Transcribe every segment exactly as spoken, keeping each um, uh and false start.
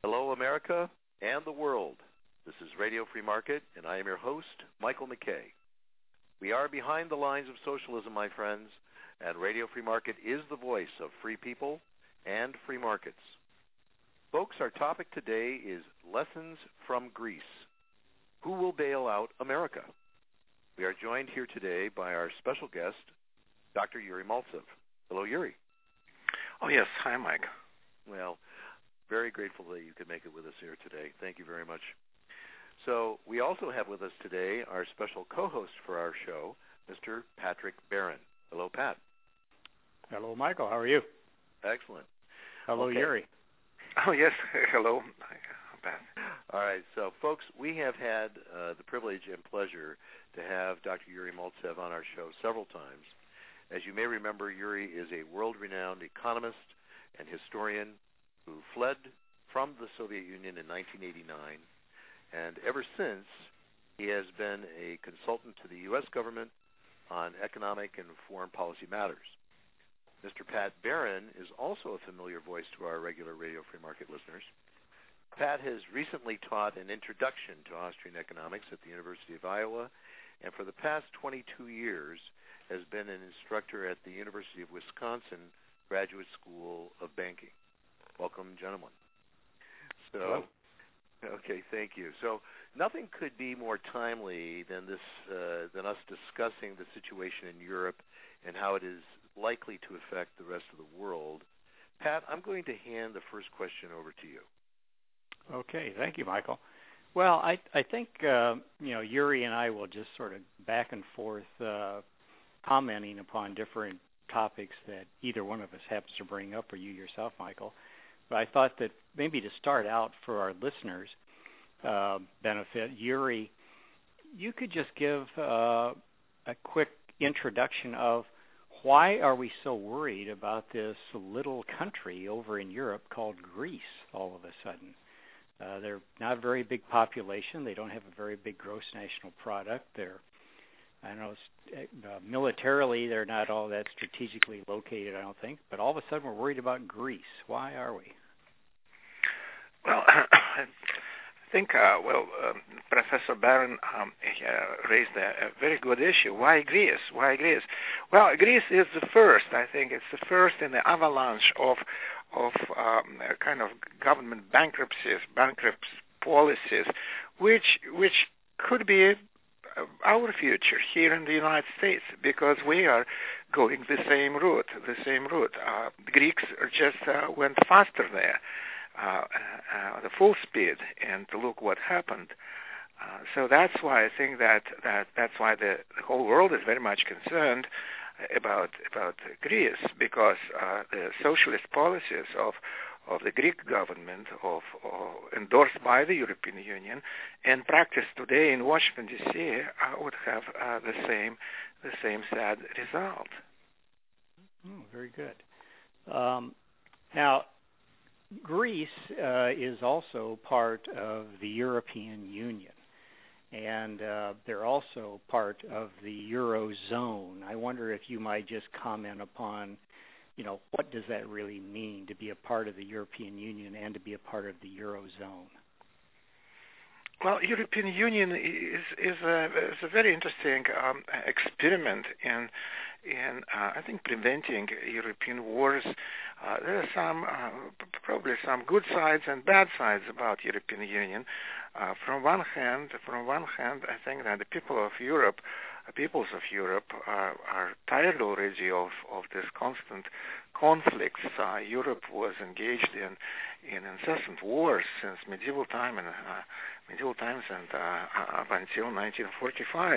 Hello, America and the world. This is Radio Free Market, and I am your host, Michael McKay. We are behind the lines of socialism, my friends, and Radio Free Market is the voice of free people and free markets. Folks, our topic today is Lessons from Greece. Who will bail out America? We are joined here today by our special guest, Doctor Yuri Maltsev. Hello, Yuri. Oh, yes. Hi, Mike. Well, very grateful that you could make it with us here today. Thank you very much. So we also have with us today our special co-host for our show, Mister Patrick Barron. Hello, Pat. Hello, Michael. How are you? Excellent. Hello, okay. Yuri. Oh, yes. Hello, Pat. All right. So, folks, we have had uh, the privilege and pleasure to have Doctor Yuri Maltsev on our show several times. As you may remember, Yuri is a world-renowned economist and historian who fled from the Soviet Union in nineteen eighty-nine, and ever since he has been a consultant to the U S government on economic and foreign policy matters. Mister Pat Barron is also a familiar voice to our regular Radio Free Market listeners. Pat has recently taught an introduction to Austrian economics at the University of Iowa, and for the past twenty-two years has been an instructor at the University of Wisconsin Graduate School of Banking. Welcome, gentlemen. So, Hello. Okay, thank you. So, nothing could be more timely than this, uh, than us discussing the situation in Europe and how it is likely to affect the rest of the world. Pat, I'm going to hand the first question over to you. Okay, thank you, Michael. Well, I I think uh, you know Yuri and I will just sort of back and forth uh, commenting upon different topics that either one of us happens to bring up, or you yourself, Michael. But I thought that maybe to start out for our listeners' uh, benefit, Yuri, you could just give uh, a quick introduction of why are we so worried about this little country over in Europe called Greece all of a sudden? Uh, they're not a very big population. They don't have a very big gross national product. They're, I don't know, uh, militarily they're not all that strategically located, I don't think. But all of a sudden we're worried about Greece. Why are we? Well, I think, uh, well, um, Professor Barron um, uh, raised a, a very good issue. Why Greece? Why Greece? Well, Greece is the first. I think it's the first in the avalanche of of um, kind of government bankruptcies, bankrupt policies, which which could be our future here in the United States, because we are going the same route. The same route. Uh, the Greeks just uh, went faster there. Uh, uh, the full speed, and to look what happened. Uh, so that's why I think that, that that's why the, the whole world is very much concerned about about Greece, because uh, the socialist policies of of the Greek government, of, of endorsed by the European Union and practiced today in Washington D C, uh, would have uh, the same the same sad result. Oh, very good. Um, now, Greece uh, is also part of the European Union, and uh, they're also part of the Eurozone. I wonder if you might just comment upon, you know, what does that really mean to be a part of the European Union and to be a part of the Eurozone? Well, European Union is is a, is a very interesting um, experiment in in uh, I think preventing European wars. Uh, there are some uh, probably some good sides and bad sides about European Union. Uh, from one hand, from one hand, I think that the people of Europe, uh, peoples of Europe, uh, are tired already of of this constant conflicts. Uh, Europe was engaged in in incessant wars since medieval time and uh, medieval times and uh, up until nineteen forty-five.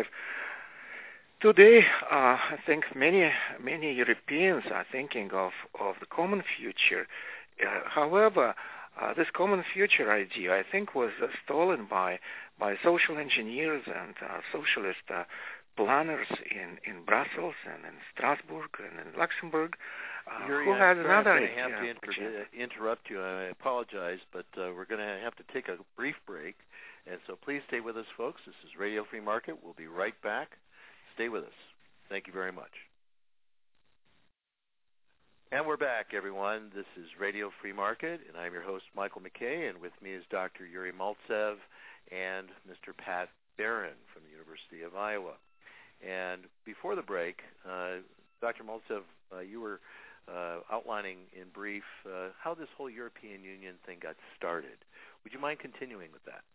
Today, uh, I think many many Europeans are thinking of, of the common future. Uh, however, uh, this common future idea, I think, was uh, stolen by by social engineers and uh, socialist uh, planners in, in Brussels and in Strasbourg and in Luxembourg. Uh, Yuri, who I'm has sorry, another I'm going to have idea, to inter- interrupt you. I apologize, but uh, we're going to have to take a brief break. And so please stay with us, folks. This is Radio Free Market. We'll be right back. Stay with us. Thank you very much. And we're back, everyone. This is Radio Free Market, and I'm your host, Michael McKay, and with me is Doctor Yuri Maltsev and Mister Pat Barron from the University of Iowa. And before the break, uh, Doctor Maltsev, uh, you were uh, outlining in brief uh, how this whole European Union thing got started. Would you mind continuing with that?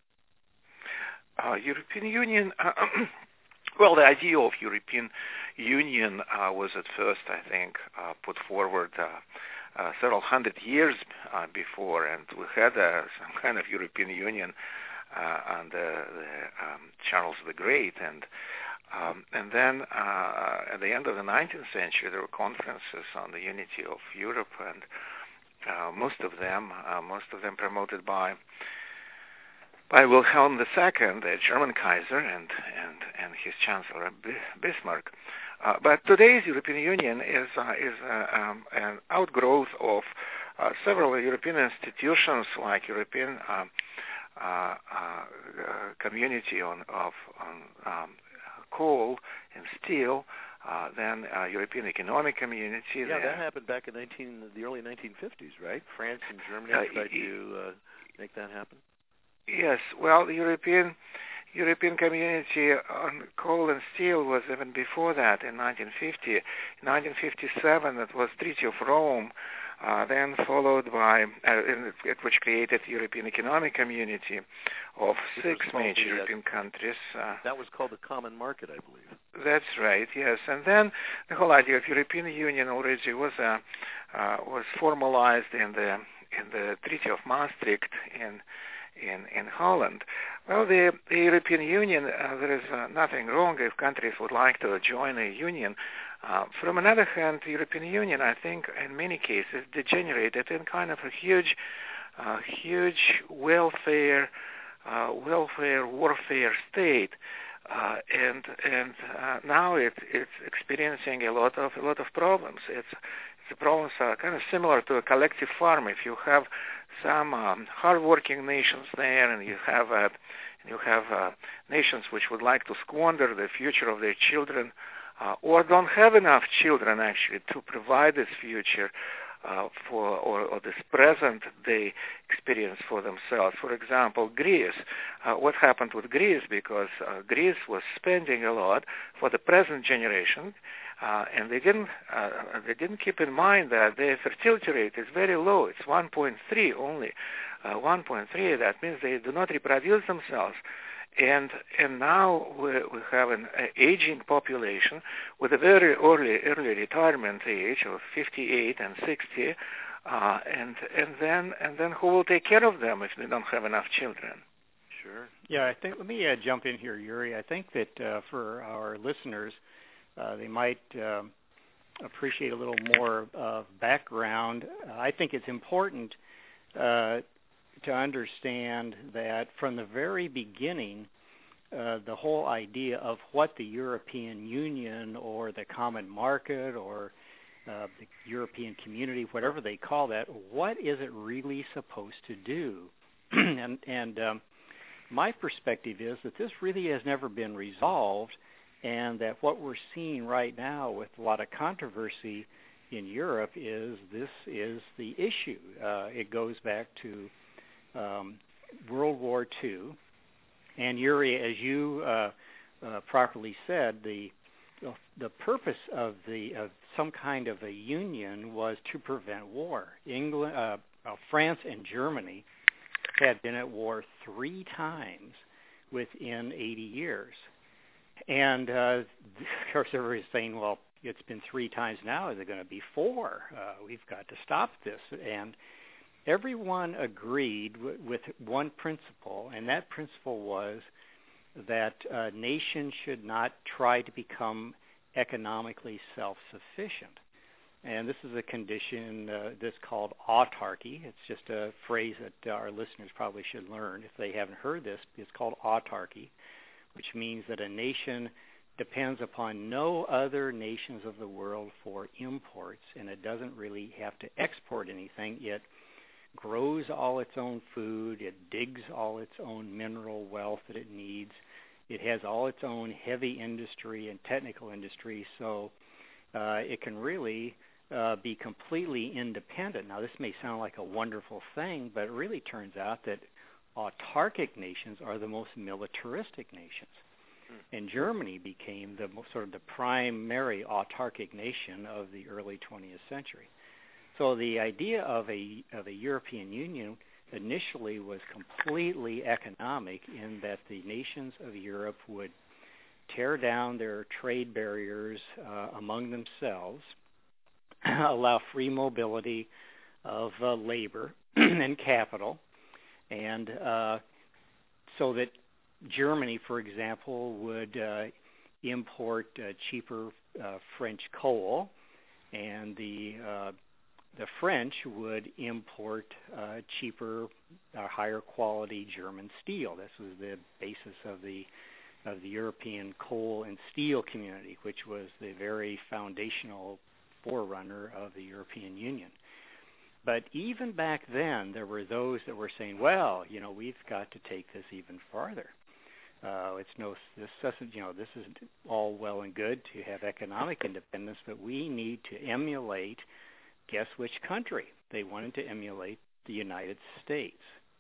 Uh, European Union, uh, well, the idea of European Union uh, was at first, I think, uh, put forward uh, uh, several hundred years uh, before, and we had uh, some kind of European Union uh, under the, um, Charles the Great, and um, and then uh, at the end of the nineteenth century, there were conferences on the unity of Europe, and uh, most of them, uh, most of them promoted by. by Wilhelm the Second, the German Kaiser, and, and, and his Chancellor Bismarck. Uh, but today's European Union is, uh, is uh, um, an outgrowth of uh, several European institutions like European um, uh, uh, Community on, of on, um, coal and steel, uh, then uh, European Economic Community. Yeah, there. that happened back in nineteen, the early nineteen fifties, right? France and Germany uh, tried to uh, make that happen. Yes, well, the European European Community on coal and steel was even before that in nineteen fifty. In nineteen fifty-seven, it was Treaty of Rome, uh, then followed by, uh, which created the European Economic Community of Which six major the, European uh, countries. Uh, that was called the Common Market, I believe. That's right, yes. And then the whole idea of European Union already was uh, uh, was formalized in the in the Treaty of Maastricht in in in Holland. Well, the, the European Union, uh, there is uh, nothing wrong if countries would like to join a union. Uh, from another hand, the European Union, I think, in many cases, degenerated in kind of a huge, uh, huge welfare, uh, welfare warfare state, uh, and and uh, now it, it's experiencing a lot of a lot of problems. It's the problems are kind of similar to a collective farm. If you have some um, hard-working nations there, and you have uh, you have uh, nations which would like to squander the future of their children, uh, or don't have enough children actually to provide this future uh, for or, or this present-day experience for themselves. For example, Greece. Uh, what happened with Greece? Because uh, Greece was spending a lot for the present generation. Uh, and they didn't uh, they didn't keep in mind that their fertility rate is very low. It's one point three only. Uh, one point three, that means they do not reproduce themselves. And and now we, we have an uh, aging population with a very early early retirement age of fifty-eight and sixty. Uh, and and then and then who will take care of them if they don't have enough children? Sure. Yeah, I think let me uh, jump in here, Yuri. I think that uh, for our listeners, Uh, they might uh, appreciate a little more uh, background. Uh, I think it's important uh, to understand that from the very beginning, uh, the whole idea of what the European Union or the Common Market or uh, the European Community, whatever they call that, what is it really supposed to do? and and um, my perspective is that this really has never been resolved, and that what we're seeing right now with a lot of controversy in Europe is this is the issue. Uh, it goes back to um, World War Two. And Yuri, as you uh, uh, properly said, the the purpose of the of some kind of a union was to prevent war. England, uh, uh, France, and Germany had been at war three times within eighty years. And, uh, of course, everybody's saying, well, it's been three times now. Is it going to be four? Uh, we've got to stop this. And everyone agreed w- with one principle, and that principle was that uh, nations should not try to become economically self-sufficient. And this is a condition uh, that's called autarky. It's just a phrase that our listeners probably should learn. If they haven't heard this, it's called autarky, which means that a nation depends upon no other nations of the world for imports, and it doesn't really have to export anything. It grows all its own food. It digs all its own mineral wealth that it needs. It has all its own heavy industry and technical industry, so uh, it can really uh, be completely independent. Now, this may sound like a wonderful thing, but it really turns out that autarkic nations are the most militaristic nations. And Germany became the sort of the primary autarkic nation of the early twentieth century. So the idea of a of a European Union initially was completely economic, in that the nations of Europe would tear down their trade barriers uh, among themselves, allow free mobility of uh, labor and capital, and uh, so that Germany, for example, would uh, import uh, cheaper uh, French coal, and the uh, the French would import uh, cheaper, uh, higher quality German steel. This was the basis of the of the European coal and steel community, which was the very foundational forerunner of the European Union. But even back then, there were those that were saying, well, you know, we've got to take this even farther. Uh, it's no, this doesn't, you know, this is all well and good to have economic independence, but we need to emulate, guess which country? They wanted to emulate the United States.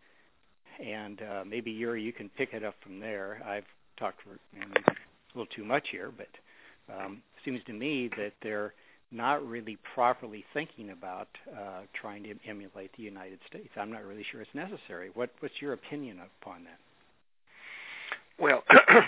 And uh, maybe, Yuri, you can pick it up from there. I've talked for you know, a little too much here, but um, it seems to me that they're not really properly thinking about uh, trying to emulate the United States. I'm not really sure it's necessary. What, what's your opinion upon that? Well,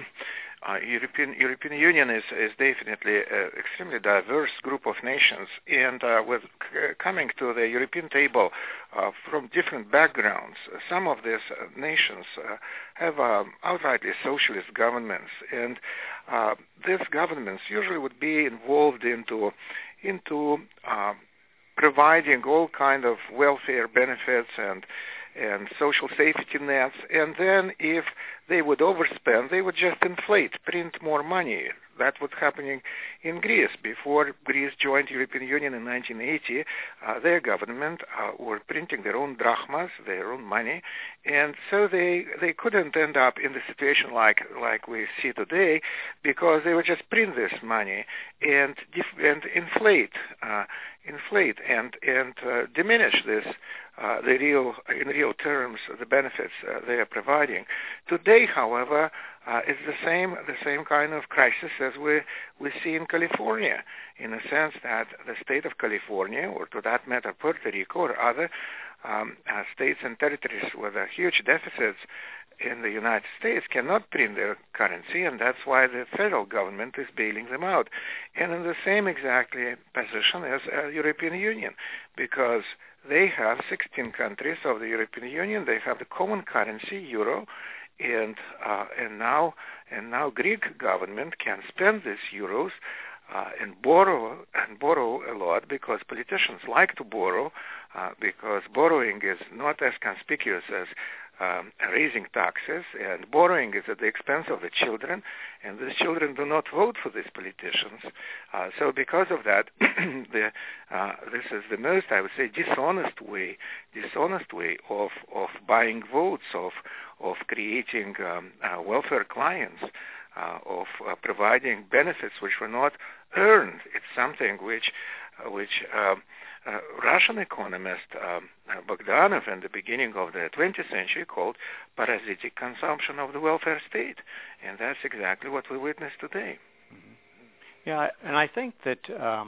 uh, European European Union is is definitely an extremely diverse group of nations, and uh, with c- coming to the European table uh, from different backgrounds, some of these uh, nations uh, have um, outrightly socialist governments, and uh, these governments usually would be involved into into uh, providing all kind of welfare benefits and and social safety nets, and then if they would overspend, they would just inflate, print more money. That was happening in Greece. Before Greece joined the European Union in nineteen eighty, uh, their government uh, were printing their own drachmas, their own money, and so they they couldn't end up in the situation like like we see today, because they would just print this money and dif- and inflate, uh, inflate and and uh, diminish this uh, the real in real terms the benefits uh, they are providing. Today, however, Uh, it's the same the same kind of crisis as we we see in California, in the sense that the state of California, or to that matter Puerto Rico or other um, uh, states and territories with uh, huge deficits in the United States, cannot print their currency, and that's why the federal government is bailing them out. And in the same exactly position as uh, European Union, because they have sixteen countries of the European Union. They have the common currency, euro. And uh, and now and now Greek government can spend these euros uh, and borrow and borrow a lot, because politicians like to borrow, uh, because borrowing is not as conspicuous as um, raising taxes, and borrowing is at the expense of the children, and these children do not vote for these politicians. Uh, so because of that, the, uh, this is the most, I would say, dishonest way, dishonest way of of buying votes, of of creating um, uh, welfare clients, uh, of uh, providing benefits which were not earned. It's something which, uh, which uh, uh, Russian economist um, uh, Bogdanov in the beginning of the twentieth century called parasitic consumption of the welfare state, and that's exactly what we witness today. Mm-hmm. Yeah, and I think that um,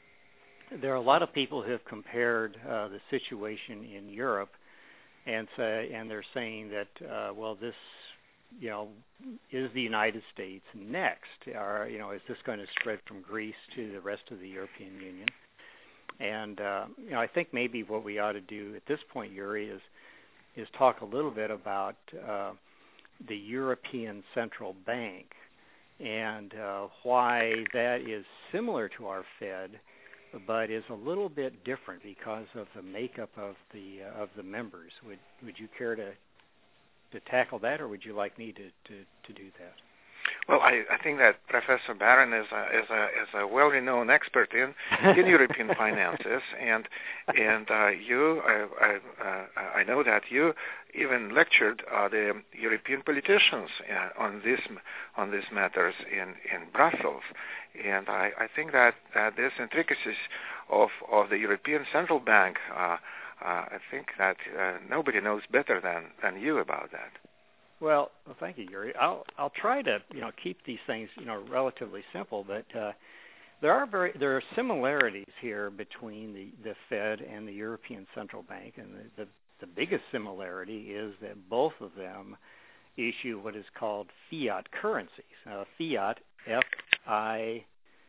there are a lot of people who have compared uh, the situation in Europe. And say, and they're saying that, uh, well, this, you know, is the United States next? Or, you know, is this going to spread from Greece to the rest of the European Union? And, uh, you know, I think maybe what we ought to do at this point, Yuri, is is talk a little bit about uh, the European Central Bank and uh, why that is similar to our Fed, but is a little bit different because of the makeup of the uh, of the members. Would would you care to to tackle that, or would you like me to, to, to do that? Well, I, I think that Professor Barron is a is a is a well-renowned expert in in European finances, and and uh, you I I, uh, I know that you even lectured uh, the European politicians uh, on this on these matters in, in Brussels, and I, I think that that these intricacies of of the European Central Bank, uh, uh, I think that uh, nobody knows better than than you about that. Well, well, thank you, Yuri. I'll I'll try to you know keep these things you know relatively simple, but uh, there are very there are similarities here between the, the Fed and the European Central Bank, and the, the the biggest similarity is that both of them issue what is called fiat currencies. Uh, fiat, F I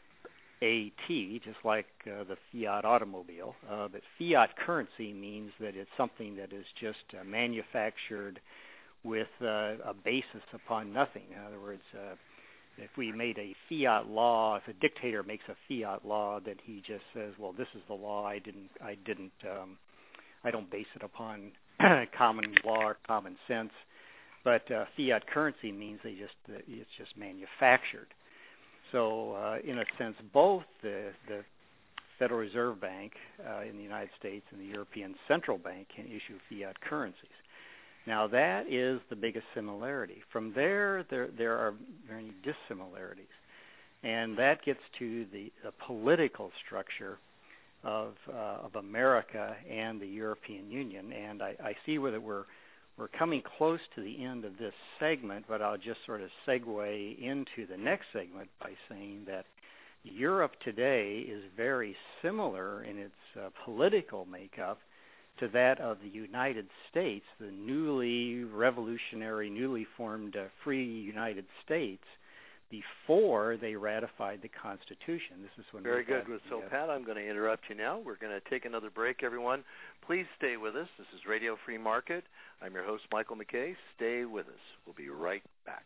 A T, just like uh, the Fiat automobile, uh, but fiat currency means that it's something that is just uh, manufactured with uh, a basis upon nothing. In other words, uh, if we made a fiat law, if a dictator makes a fiat law, then he just says, "Well, this is the law. I didn't, I didn't, um, I don't base it upon common law or common sense." But uh, fiat currency means they just, uh, it's just manufactured. So, uh, in a sense, both the the Federal Reserve Bank uh, in the United States and the European Central Bank can issue fiat currencies. Now, that is the biggest similarity. From there, there, there are many dissimilarities. And that gets to the, the political structure of, uh, of America and the European Union. And I, I see whether we're, we're coming close to the end of this segment, but I'll just sort of segue into the next segment by saying that Europe today is very similar in its uh, political makeup to that of the United States, the newly revolutionary, newly formed uh, free United States, before they ratified the Constitution. This is when very good. Had, so, uh, Pat, I'm going to interrupt you now. We're going to take another break, everyone. Please stay with us. This is Radio Free Market. I'm your host, Michael McKay. Stay with us. We'll be right back.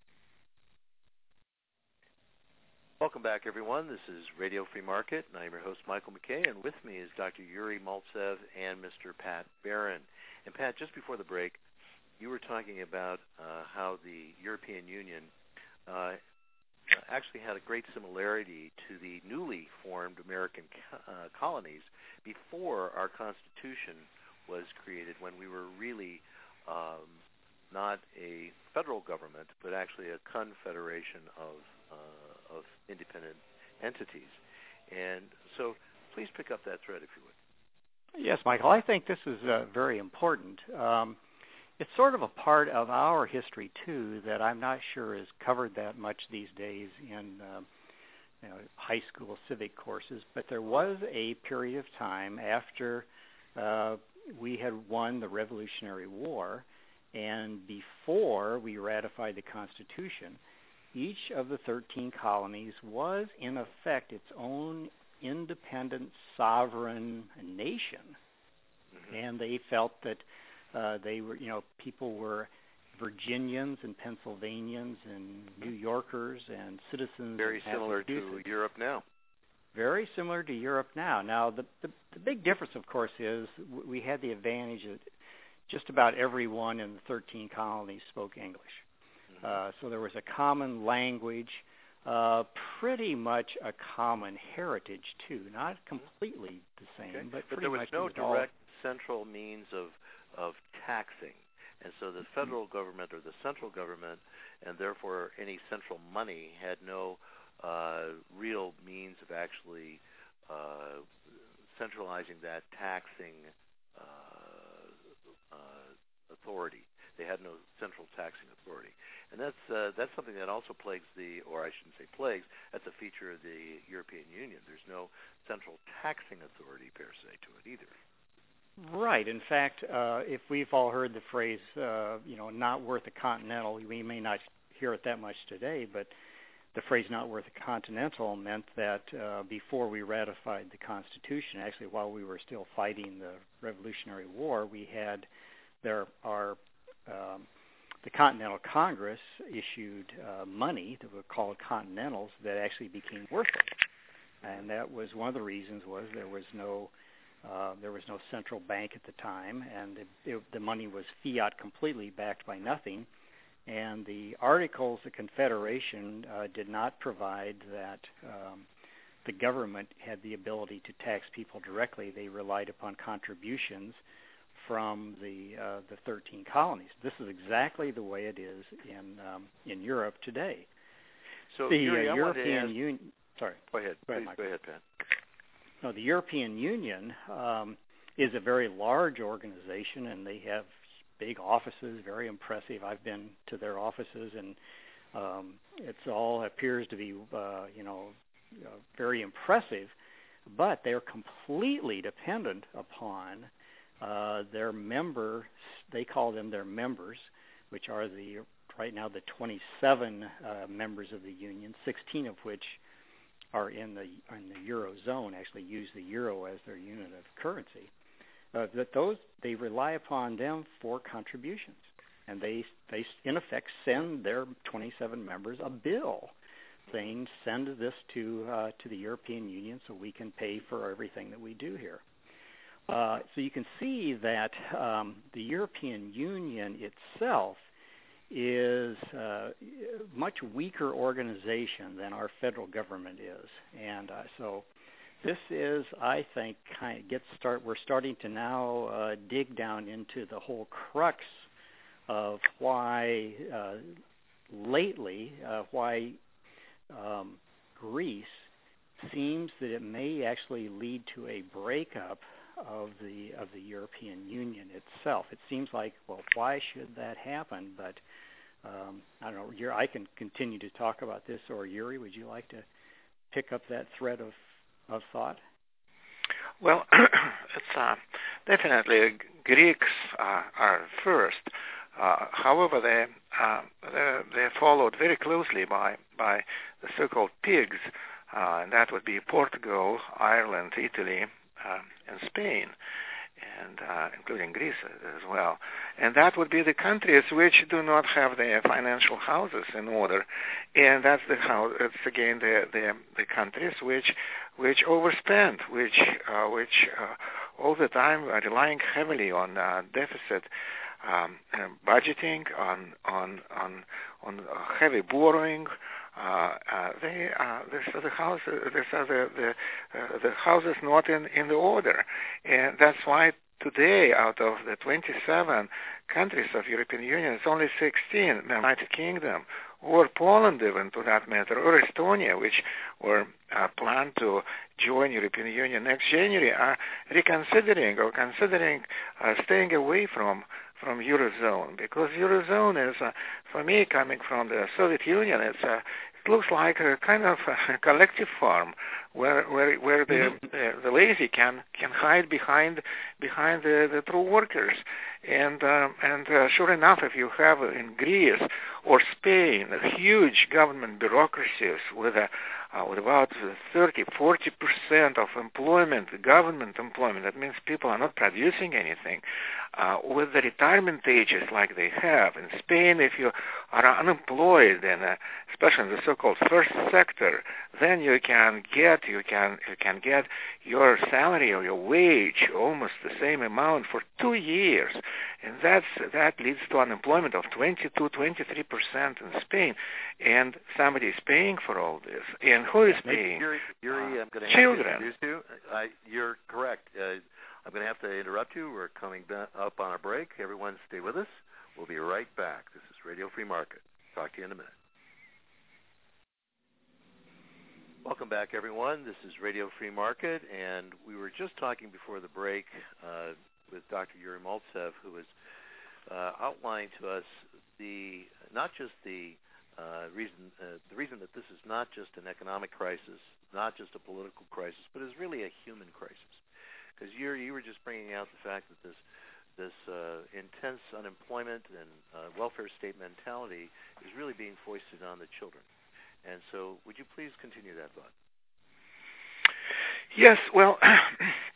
Welcome back, everyone. This is Radio Free Market, and I'm your host, Michael McKay, and with me is Doctor Yuri Maltsev and Mister Pat Barron. And, Pat, just before the break, you were talking about uh, how the European Union uh, actually had a great similarity to the newly formed American co- uh, colonies before our Constitution was created, when we were really um, not a federal government, but actually a confederation of uh, of independent entities. And so please pick up that thread, if you would. Yes, Michael, I think this is uh, very important. Um, it's sort of a part of our history, too, that I'm not sure is covered that much these days in uh, you know, high school civic courses, but there was a period of time after uh, we had won the Revolutionary War, and before we ratified the Constitution, each of the thirteen colonies was, in effect, its own independent, sovereign nation. Mm-hmm. And they felt that uh, they were, you know, people were Virginians and Pennsylvanians and New Yorkers and citizens. Very similar to Europe now. Very similar to Europe now. Now, the, the, the big difference, of course, is we had the advantage that just about everyone in the thirteen colonies spoke English. Uh, so there was a common language, uh, pretty much a common heritage, too. Not completely the same, okay. but, but pretty there was much no was direct all... central means of, of taxing. And so the federal mm-hmm. government or the central government, and therefore any central money, had no uh, real means of actually uh, centralizing that taxing uh, uh, authority. They had no central taxing authority. And that's uh, that's something that also plagues the, or I shouldn't say plagues, that's a feature of the European Union. There's no central taxing authority, per se, to it either. Right. In fact, uh, if we've all heard the phrase, uh, you know, not worth a continental, we may not hear it that much today, but the phrase not worth a continental meant that uh, before we ratified the Constitution, actually while we were still fighting the Revolutionary War, we had there our um, the Continental Congress issued uh, money that were called continentals that actually became worthless, and that was one of the reasons was there was no uh, there was no central bank at the time, and it, it, the money was fiat completely, backed by nothing. And the Articles of Confederation uh, did not provide that um, the government had the ability to tax people directly. They relied upon contributions from the uh, the thirteen colonies. This is exactly the way it is in um, in Europe today. So the Yuri, uh, European ask, Union. Sorry. Go ahead. Go ahead, Please Michael. go ahead, Pat. No, the European Union um, is a very large organization, and they have big offices, very impressive. I've been to their offices, and um, it's all appears to be, uh, you know, uh, very impressive. But they're completely dependent upon uh, their members. They call them their members, which are the right now the twenty-seven uh, members of the union, sixteen of which are in the in the Eurozone, actually use the euro as their unit of currency. Uh, that those they rely upon them for contributions, and they they in effect send their twenty-seven members a bill saying send this to uh, to the European Union so we can pay for everything that we do here. Uh, so you can see that um, the European Union itself is a much weaker organization than our federal government is, and uh, so this is, I think, kind of gets start. We're starting to now uh, dig down into the whole crux of why uh, lately uh, why um, Greece seems that it may actually lead to a breakup of the of the European Union itself. It seems like, well, why should that happen? But um, I don't know. Yuri, I can continue to talk about this, or Yuri, would you like to pick up that thread of of thought? Well, it's uh, definitely Greeks uh, are first. Uh, however, they uh, they're, they're followed very closely by by the so-called pigs, uh, and that would be Portugal, Ireland, Italy, uh, and Spain, and uh, including Greece as well. And that would be the countries which do not have their financial houses in order, and that's the house. It's again the the, the countries which which overspend, which uh, which uh, all the time are relying heavily on uh, deficit um, budgeting, on on on on uh, heavy borrowing. Uh, uh, they uh, this are the houses. This are the the, uh, the houses not in, in the order, and that's why today, out of the twenty-seven countries of European Union, it's only sixteen, the United Kingdom, or Poland even to that matter, or Estonia, which were uh, planned to join European Union next January, are reconsidering or considering uh, staying away from from Eurozone, because Eurozone is, uh, for me, coming from the Soviet Union, it's uh, it looks like a kind of a collective farm where where where the mm-hmm. the, the lazy can can hide behind behind the, the true workers, and uh, and uh, sure enough, if you have in Greece or Spain huge government bureaucracies with a uh, with about thirty, forty percent of employment, government employment, that means people are not producing anything. Uh, with the retirement ages like they have in Spain, if you are unemployed, and uh, especially in the so-called first sector, then you can get you can you can get your salary or your wage almost the same amount for two years, and that's that leads to unemployment of twenty-two, twenty-three percent in Spain, and somebody is paying for all this, and who is paying? Yuri, Yuri uh, I'm going to children. Have to introduce you. I, you're correct. Uh, I'm going to have to interrupt you. We're coming up on a break. Everyone stay with us. We'll be right back. This is Radio Free Market. Talk to you in a minute. Welcome back, everyone. This is Radio Free Market, and we were just talking before the break uh, with Doctor Yuri Maltsev, who has uh, outlined to us the not just the uh, reason uh, the reason that this is not just an economic crisis, not just a political crisis, but is really a human crisis. Because you you were just bringing out the fact that this this uh, intense unemployment and uh, welfare state mentality is really being foisted on the children. And so, would you please continue that thought? Yes. Well,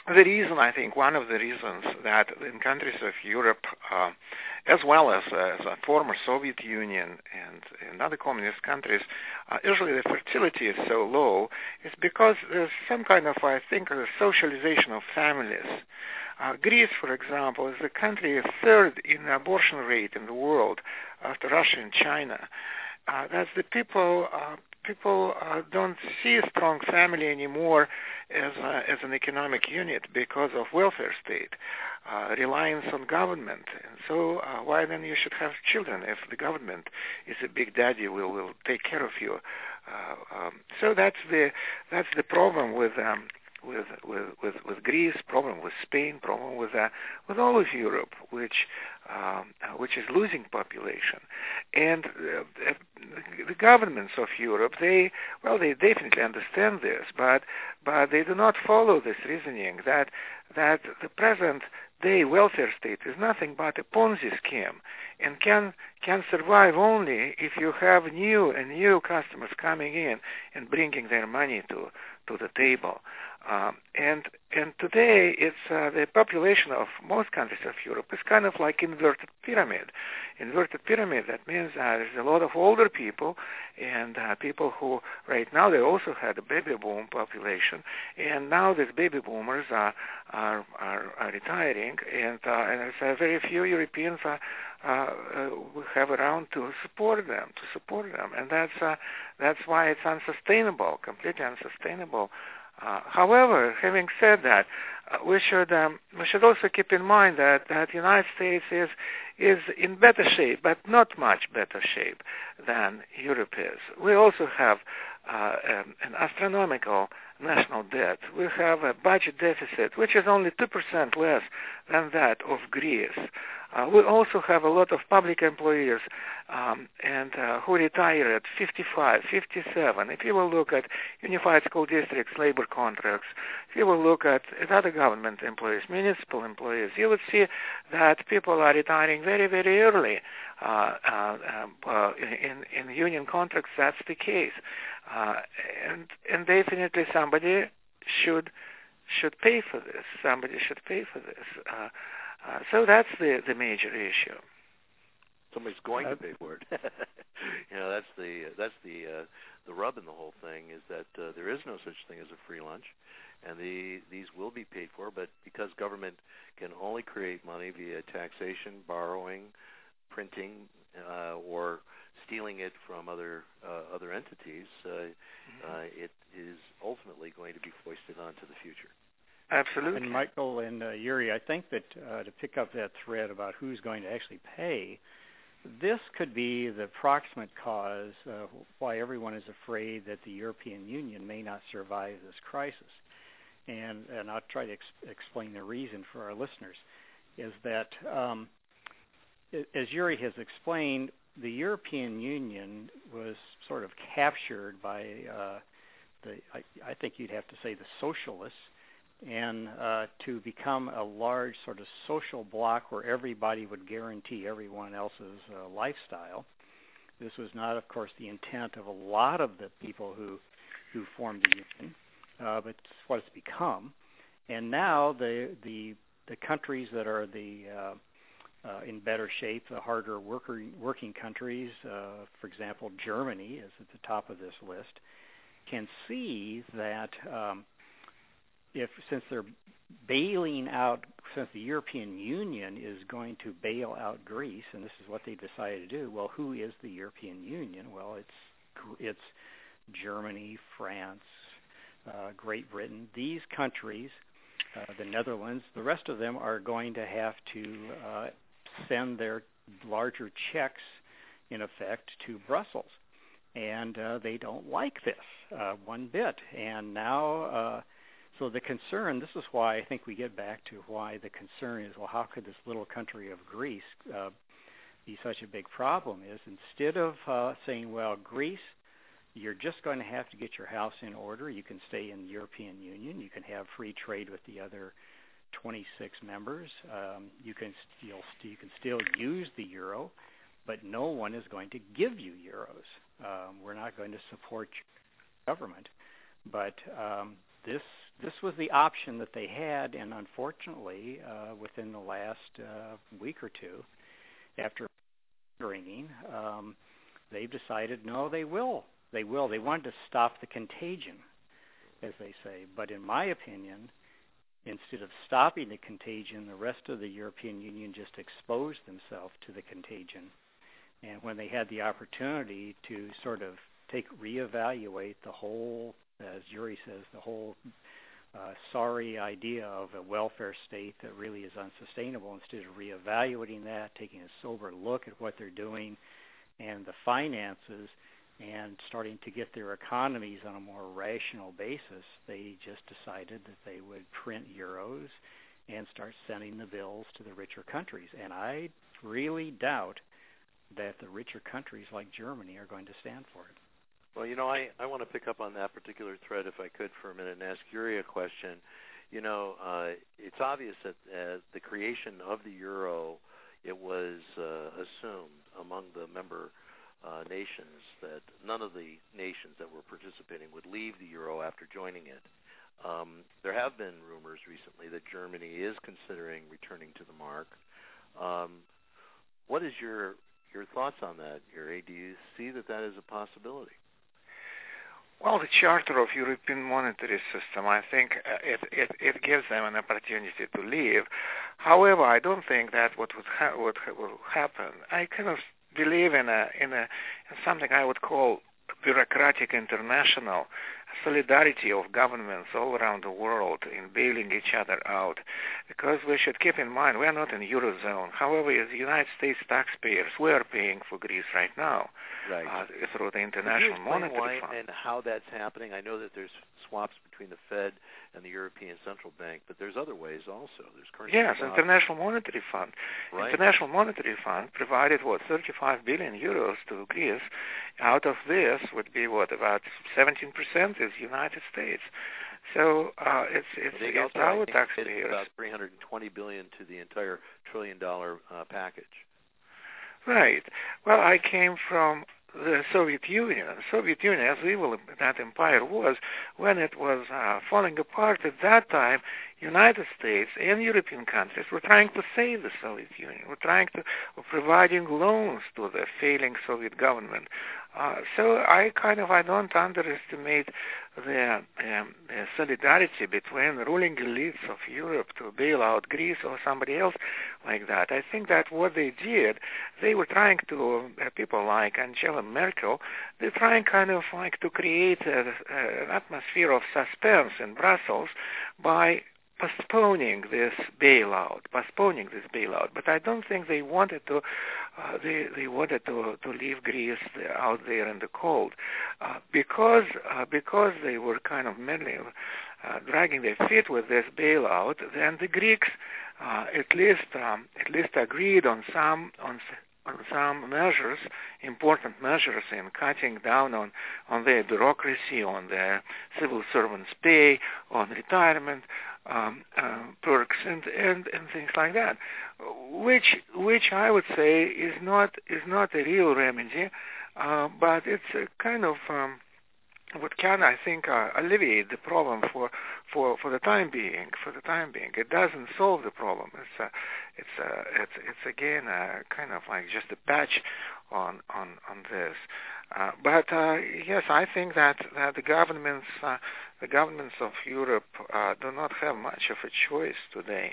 the reason, I think, one of the reasons that in countries of Europe, uh, as well as, as a former Soviet Union and, and other communist countries, uh, usually the fertility is so low, is because there's some kind of, I think, a socialization of families. Uh, Greece, for example, is the country third in the abortion rate in the world after Russia and China. Uh, that's the people. Uh, people uh, don't see a strong family anymore as a, as an economic unit because of welfare state, uh, reliance on government. And so, uh, why then you should have children if the government is a big daddy will will take care of you? Uh, um, so that's the that's the problem with. Um, With, with with with Greece, problem with Spain, problem with uh, with all of Europe, which um, which is losing population, and uh, the governments of Europe, they well, they definitely understand this, but but they do not follow this reasoning that that the present day welfare state is nothing but a Ponzi scheme, and can can survive only if you have new and new customers coming in and bringing their money to to the table. Um, and and today, it's uh, the population of most countries of Europe is kind of like inverted pyramid. Inverted pyramid, that means uh, there's a lot of older people and uh, people who right now they also had a baby boom population, and now these baby boomers are are, are, are retiring, and uh, and there's uh, very few Europeans uh, uh, uh, have around to support them, to support them, and that's uh, that's why it's unsustainable, completely unsustainable. Uh, however, having said that, uh, we should um, we should also keep in mind that that the United States is is in better shape, but not much better shape than Europe is. We also have uh, um, an astronomical national debt. We have a budget deficit which is only two percent less than that of Greece. Uh, we also have a lot of public employees um, and uh, who retire at fifty-five, fifty-seven. If you will look at unified school districts, labor contracts, if you will look at, at other government employees, municipal employees, you would see that people are retiring very, very early. Uh, uh, uh, in, in union contracts, that's the case. Uh, and, and definitely somebody should should pay for this. Somebody should pay for this. Uh, Uh, so that's the, the major issue. Somebody's going to pay for it. you know, that's the that's the uh, the rub in the whole thing is that uh, there is no such thing as a free lunch, and the these will be paid for. But because government can only create money via taxation, borrowing, printing, uh, or stealing it from other uh, other entities, uh, mm-hmm. uh, it is ultimately going to be foisted onto the future. Absolutely. And Michael and uh, Yuri, I think that uh, to pick up that thread about who's going to actually pay, this could be the proximate cause of why everyone is afraid that the European Union may not survive this crisis. And, and I'll try to ex- explain the reason for our listeners, is that, um, as Yuri has explained, the European Union was sort of captured by uh, the, I, I think you'd have to say the socialists, and uh, to become a large sort of social bloc where everybody would guarantee everyone else's uh, lifestyle. This was not, of course, the intent of a lot of the people who who formed the union, uh, but it's what it's become. And now the the the countries that are the uh, uh, in better shape, the harder worker, working countries, uh, for example, Germany is at the top of this list, can see that. Um, If since they're bailing out, since the European Union is going to bail out Greece, and this is what they decided to do, well, who is the European Union? Well, it's it's Germany, France, uh, Great Britain. These countries, uh, the Netherlands, the rest of them are going to have to uh, send their larger checks, in effect, to Brussels, and uh, they don't like this uh, one bit. And now. Uh, So the concern, this is why I think we get back to why the concern is, well, how could this little country of Greece uh, be such a big problem, is instead of uh, saying, well, Greece, you're just going to have to get your house in order. You can stay in the European Union. You can have free trade with the other twenty-six members. Um, you can still you can still use the euro, but no one is going to give you euros. Um, we're not going to support your government, but um, this this was the option that they had, and unfortunately, uh, within the last uh, week or two, after ringing, um, they've decided no, they will, they will. They wanted to stop the contagion, as they say. But in my opinion, instead of stopping the contagion, the rest of the European Union just exposed themselves to the contagion. And when they had the opportunity to sort of take reevaluate the whole, as Yuri says, the whole uh, sorry idea of a welfare state that really is unsustainable, instead of reevaluating that, taking a sober look at what they're doing and the finances, and starting to get their economies on a more rational basis, they just decided that they would print euros and start sending the bills to the richer countries. And I really doubt that the richer countries like Germany are going to stand for it. Well, you know, I, I want to pick up on that particular thread, if I could, for a minute and ask Yuri a question. You know, uh, it's obvious that uh, the creation of the euro, it was uh, assumed among the member uh, nations that none of the nations that were participating would leave the euro after joining it. Um, there have been rumors recently that Germany is considering returning to the mark. Um, what is your your thoughts on that, Yuri? Do you see that that is a possibility? Well, the Charter of European Monetary System, I think uh, it, it it gives them an opportunity to leave. However, I don't think that what would ha- what will happen. I kind of believe in a in a in something I would call bureaucratic international solidarity of governments all around the world in bailing each other out, because we should keep in mind we are not in the Eurozone. However, as United States taxpayers, we are paying for Greece right now, right. uh, through the International Monetary why Fund. And how that's happening? I know that there's swaps between the Fed and the European Central Bank, but there's other ways also. There's currency Yes, swaps. International Monetary Fund. Right. International Monetary Fund provided, what, thirty-five billion euros to Greece. Out of this would be, what, about seventeen percent is United States. So uh, it's it's, they it's also, our I think, taxpayers. about three hundred twenty billion dollars to the entire trillion-dollar uh, package. Right. Well, I came from the Soviet Union. The Soviet Union, as evil that empire was, when it was uh, falling apart at that time, United States and European countries were trying to save the Soviet Union, were trying to, were providing loans to the failing Soviet government. Uh, so I kind of, I don't underestimate the, um, the solidarity between the ruling elites of Europe to bail out Greece or somebody else like that. I think that what they did, they were trying to, uh, people like Angela Merkel, they're trying kind of like to create a, a, an atmosphere of suspense in Brussels by postponing this bailout, postponing this bailout. But I don't think they wanted to. Uh, they they wanted to to leave Greece out there in the cold, uh, because uh, because they were kind of meddling, uh, dragging their feet with this bailout. Then the Greeks, uh, at least um, at least agreed on some on. on some measures, important measures in cutting down on, on their bureaucracy, on their civil servants' pay, on retirement um, uh, perks, and, and, and things like that, which which I would say is not is not a real remedy, uh, but it's a kind of um, what can, I think, uh, alleviate the problem for, for, for the time being. For the time being, it doesn't solve the problem. It's uh, it's uh, it's it's again uh, kind of like just a patch on on on this. Uh, but uh, yes, I think that, that the governments uh, the governments of Europe uh, do not have much of a choice today.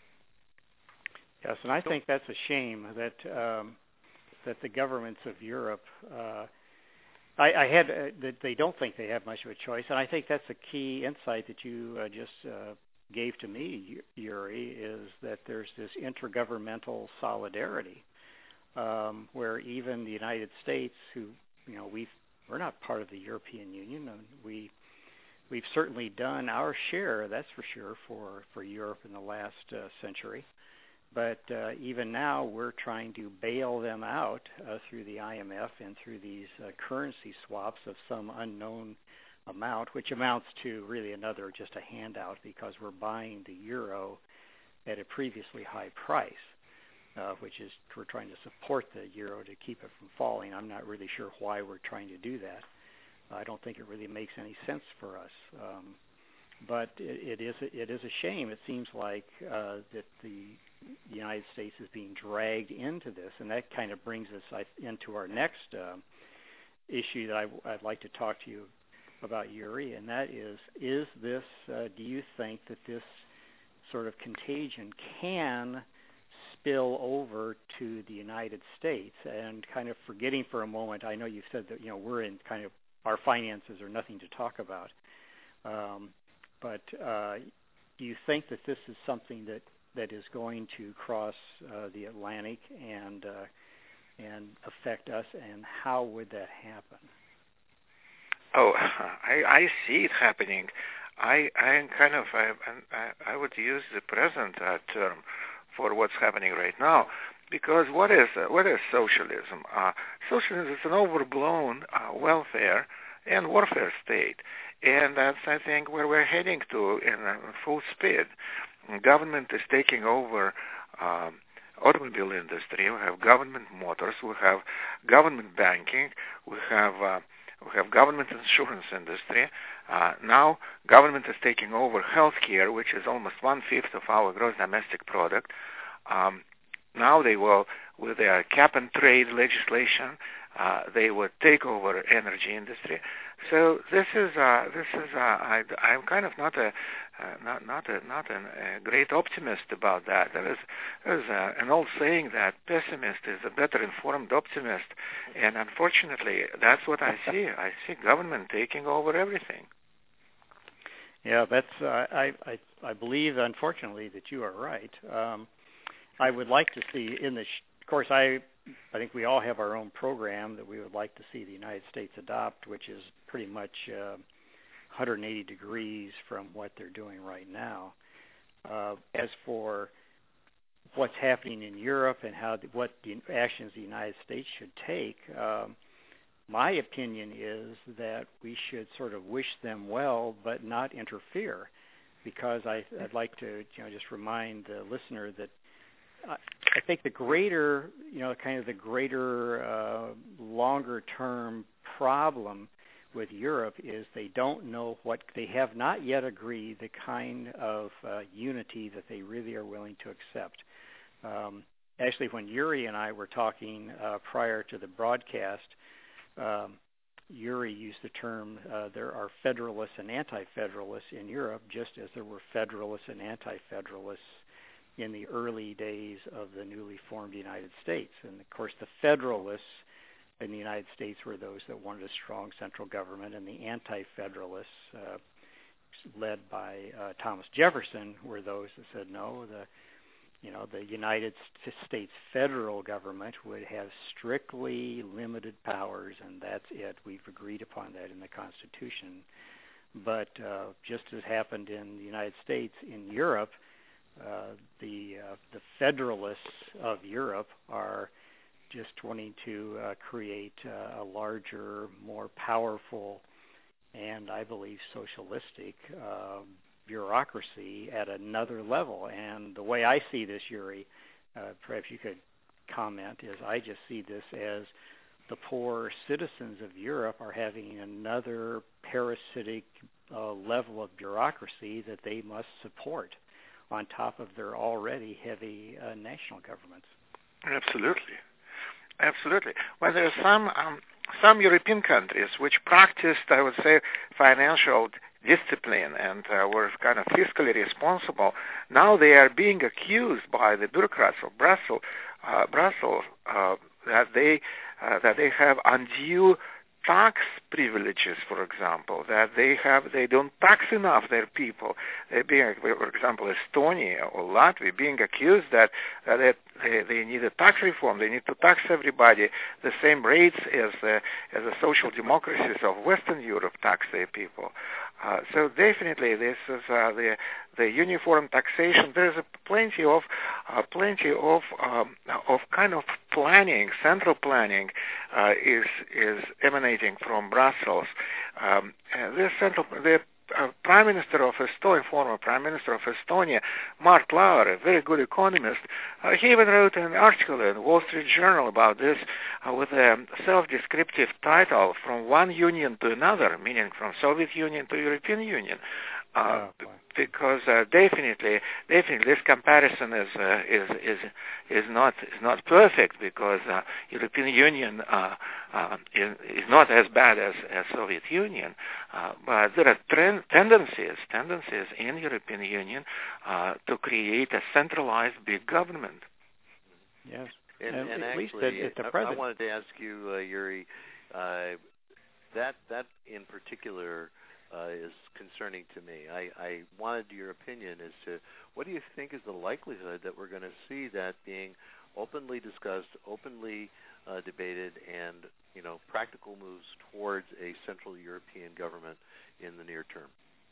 Yes, and I think that's a shame that um, that the governments of Europe. Uh, I, I had uh, that they don't think they have much of a choice, and I think that's a key insight that you uh, just uh, gave to me, Yuri, is that there's this intergovernmental solidarity um, where even the United States, who you know we we're not part of the European Union, and we we've certainly done our share, that's for sure, for for Europe in the last uh, century. But uh, even now, we're trying to bail them out uh, through the I M F and through these uh, currency swaps of some unknown amount, which amounts to really another just a handout because we're buying the euro at a previously high price, uh, which is we're trying to support the euro to keep it from falling. I'm not really sure why we're trying to do that. I don't think it really makes any sense for us. Um, but it, it is a, it is a shame. It seems like uh, that the United States is being dragged into this, and that kind of brings us I, into our next uh, issue that I, I'd like to talk to you about, Yuri, and that is: is this? Uh, do you think that this sort of contagion can spill over to the United States? And kind of forgetting for a moment, I know you've said that you know we're in kind of our finances are nothing to talk about, um, but uh, do you think that this is something that, that is going to cross uh, the Atlantic and uh, and affect us? And how would that happen? Oh, I, I see it happening. I I kind of I I, I would use the present uh, term for what's happening right now, because what is uh, what is socialism? Uh, socialism is an overblown uh, welfare and warfare state, and that's I think where we're heading to in uh, full speed. Government is taking over um, automobile industry. We have government motors. We have government banking. We have uh, we have government insurance industry. Uh, now government is taking over healthcare, which is almost one-fifth of our gross domestic product. Um, now they will, with their cap and trade legislation, uh, they would take over energy industry. So this is uh, this is uh, I, I'm kind of not a uh, not not a not an, a great optimist about that. There is there is uh, an old saying that pessimist is a better informed optimist, and unfortunately, that's what I see. I see government taking over everything. Yeah, that's uh, I, I I believe, unfortunately, that you are right. Um, I would like to see in the, sh- of course, I I think we all have our own program that we would like to see the United States adopt, which is pretty much uh, one hundred eighty degrees from what they're doing right now. Uh, as for what's happening in Europe and how the, what the actions the United States should take, um, my opinion is that we should sort of wish them well, but not interfere, because I, I'd like to, you know, just remind the listener that I think the greater, you know, kind of the greater, uh, longer-term problem with Europe is they don't know what, they have not yet agreed the kind of uh, unity that they really are willing to accept. Um, actually, when Yuri and I were talking uh, prior to the broadcast, um, Yuri used the term, uh, there are federalists and anti-federalists in Europe, just as there were federalists and anti-federalists in the early days of the newly formed United States. And, of course, the Federalists in the United States were those that wanted a strong central government, and the Anti-Federalists, uh, led by uh, Thomas Jefferson, were those that said, no, the you know, the United States federal government would have strictly limited powers, and that's it. We've agreed upon that in the Constitution. But uh, just as happened in the United States, in Europe, Uh, the uh, the federalists of Europe are just wanting to uh, create uh, a larger, more powerful, and I believe socialistic uh, bureaucracy at another level. And the way I see this, Yuri, uh, perhaps you could comment, is I just see this as the poor citizens of Europe are having another parasitic uh, level of bureaucracy that they must support on top of their already heavy uh, national governments. Absolutely. Absolutely. Well, there are some um, some European countries which practiced, I would say, financial discipline and uh, were kind of fiscally responsible. Now they are being accused by the bureaucrats of Brussels, uh, Brussels uh, that they uh, that they have undue tax privileges, for example, that they have, they don't tax enough their people. They're being, for example, Estonia or Latvia being accused that, that they, they need a tax reform. They need to tax everybody the same rates as the, as the social democracies of Western Europe tax their people. Uh, so definitely, this is uh, the the uniform taxation. There's a plenty of uh, plenty of um, of kind of planning, central planning, uh, is is emanating from Brussels. Um, this central the uh, Prime Minister of Estonia, former Prime Minister of Estonia, Mart Laar, a very good economist, uh, he even wrote an article in the Wall Street Journal about this uh, with a self-descriptive title, From One Union to Another, meaning from Soviet Union to European Union. Uh, oh, because uh, definitely, definitely, this comparison is uh, is is is not is not perfect, because uh, European Union uh, uh, is, is not as bad as, as Soviet Union, uh, but there are trend, tendencies tendencies in European Union uh, to create a centralized big government. Yes, and, and, and at actually, least at, at the I, present. I wanted to ask you, uh, Yuri, uh, that that in particular. Uh, is concerning to me. I, I wanted your opinion as to what do you think is the likelihood that we're going to see that being openly discussed, openly uh, debated, and you know practical moves towards a Central European government in the near term?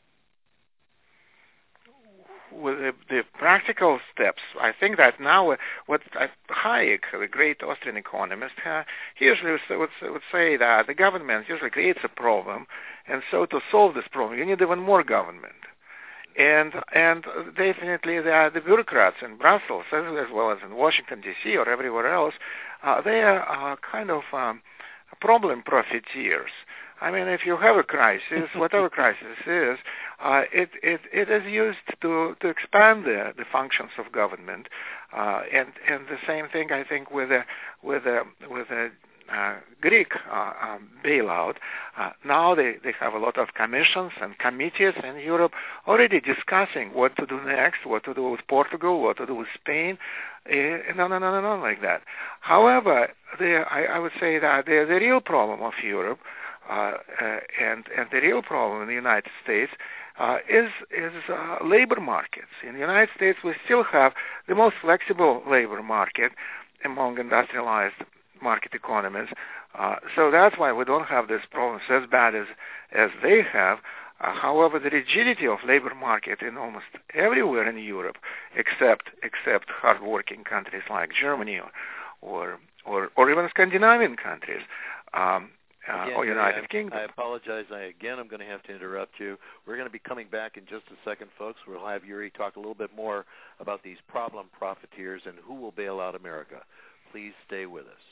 With the, the practical steps, I think that now uh, what uh, Hayek, the great Austrian economist, uh, he usually would, would, would say that the government usually creates a problem, and so to solve this problem, you need even more government. And and definitely the, the bureaucrats in Brussels, as, as well as in Washington, D C, or everywhere else, uh, they are uh, kind of um, problem profiteers. I mean, if you have a crisis, whatever crisis is, uh, it, it it is used to, to expand the, the functions of government, uh, and and the same thing I think with a with a with a uh, Greek uh, um, bailout. Uh, now they, they have a lot of commissions and committees in Europe already discussing what to do next, what to do with Portugal, what to do with Spain, and on and on and on like that. However, the, I, I would say that the, the real problem of Europe. Uh, uh, and and the real problem in the United States uh, is is uh, labor markets. In the United States, we still have the most flexible labor market among industrialized market economies. Uh, so that's why we don't have these problems as bad as as they have. Uh, however, the rigidity of labor market in almost everywhere in Europe, except except hardworking countries like Germany or or or, or even Scandinavian countries. Um, Uh, again, or United I, Kingdom. I apologize. I, again, I'm going to have to interrupt you. We're going to be coming back in just a second, folks. We'll have Yuri talk a little bit more about these problem profiteers and who will bail out America. Please stay with us.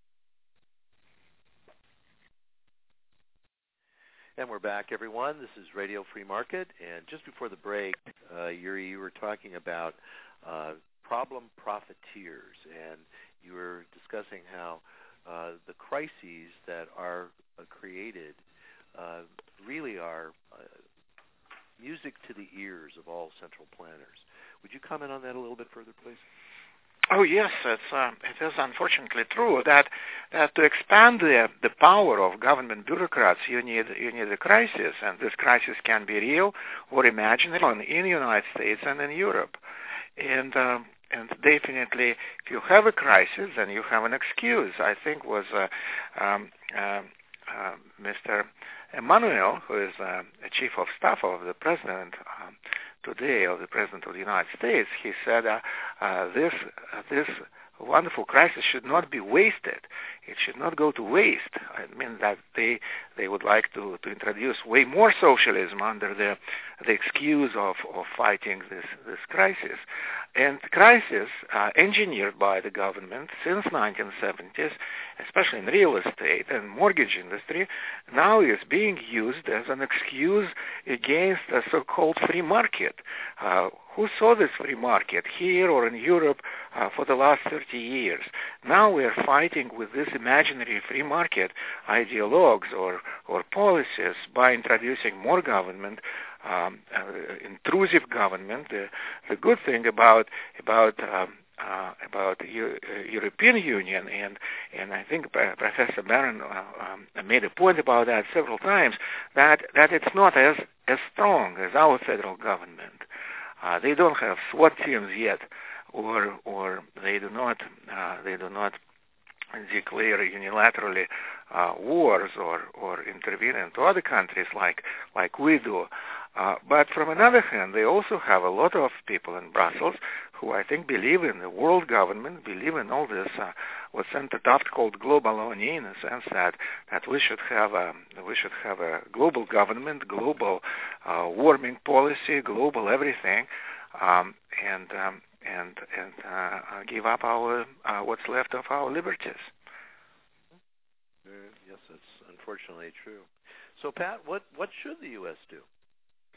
And we're back, everyone. This is Radio Free Market. And just before the break, uh, Yuri, you were talking about uh, problem profiteers, and you were discussing how Uh, the crises that are uh, created uh, really are uh, music to the ears of all central planners. Would you comment on that a little bit further, please? Oh yes, it's, uh, it is unfortunately true that that to expand the the power of government bureaucrats, you need you need a crisis, and this crisis can be real or imaginary in the United States and in Europe, and. Um, And definitely, if you have a crisis, then you have an excuse. I think was uh, um, uh, uh, Mister Emanuel, who is uh, the chief of staff of the president um, today, of the president of the United States. He said uh, uh, this uh, this wonderful crisis should not be wasted. It should not go to waste. I mean that they they would like to, to introduce way more socialism under the the excuse of, of fighting this this crisis. And crisis uh, engineered by the government since nineteen seventies, especially in real estate and mortgage industry, now is being used as an excuse against a so-called free market. Uh, who saw this free market here or in Europe uh, for the last thirty years? Now we are fighting with this imaginary free market ideologues or, or policies by introducing more government, um, uh, intrusive government. The, the good thing about about um, uh, about the U- uh, European Union, and and I think Professor Barron uh, um, made a point about that several times, that that it's not as as strong as our federal government. Uh, they don't have SWAT teams yet, or or they do not uh, they do not declare unilaterally uh, wars or or intervene into other countries like like we do. Uh, but from another hand, they also have a lot of people in Brussels who I think believe in the world government, believe in all this, uh, what Senator Taft called globalonia, in the sense that, that we should have a we should have a global government, global uh, warming policy, global everything, um, and um, and and uh, give up our uh, what's left of our liberties. Uh, yes, that's unfortunately true. So, Pat, what what should the U S do?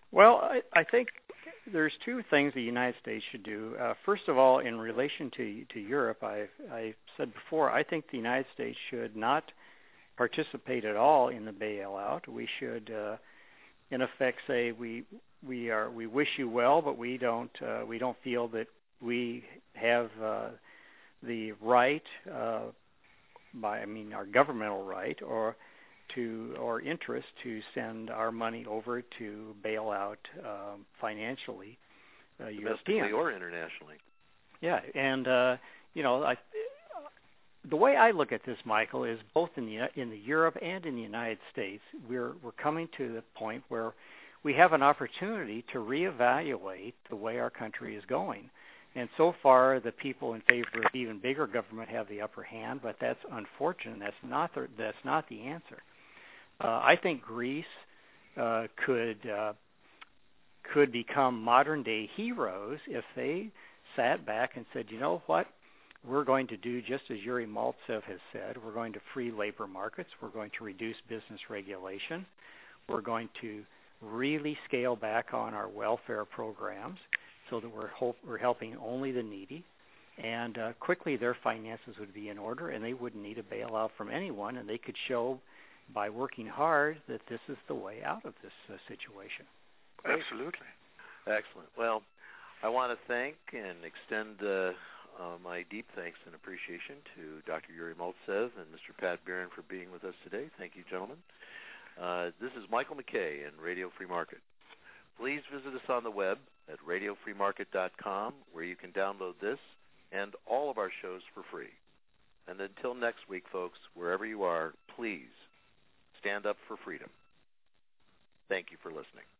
Well, I, I think there's two things the United States should do. Uh, first of all, in relation to to Europe, I I said before, I think the United States should not participate at all in the bailout. We should, uh, in effect, say we we are we wish you well, but we don't uh, we don't feel that we have uh, the right, uh, by I mean our governmental right, or to or interest to send our money over to bail out um, financially uh, domestically Europeans. or internationally. Yeah, and uh, you know, I, the way I look at this, Michael, is both in the in the Europe and in the United States, we're we're coming to the point where we have an opportunity to reevaluate the way our country is going. And so far, the people in favor of even bigger government have the upper hand, but that's unfortunate. That's not the, that's not the answer. Uh, I think Greece uh, could uh, could become modern day heroes if they sat back and said, you know what, we're going to do just as Yuri Maltsev has said. We're going to free labor markets. We're going to reduce business regulation. We're going to really scale back on our welfare programs so that we're hope, we're helping only the needy. And uh, quickly their finances would be in order, and they wouldn't need a bailout from anyone, and they could show by working hard that this is the way out of this uh, situation. Absolutely. Excellent. Well, I want to thank and extend uh, uh, my deep thanks and appreciation to Doctor Yuri Maltsev and Mister Pat Bieran for being with us today. Thank you, gentlemen. Uh, this is Michael McKay in Radio Free Market. Please visit us on the web at radio free market dot com, where you can download this and all of our shows for free. And until next week, folks, wherever you are, please stand up for freedom. Thank you for listening.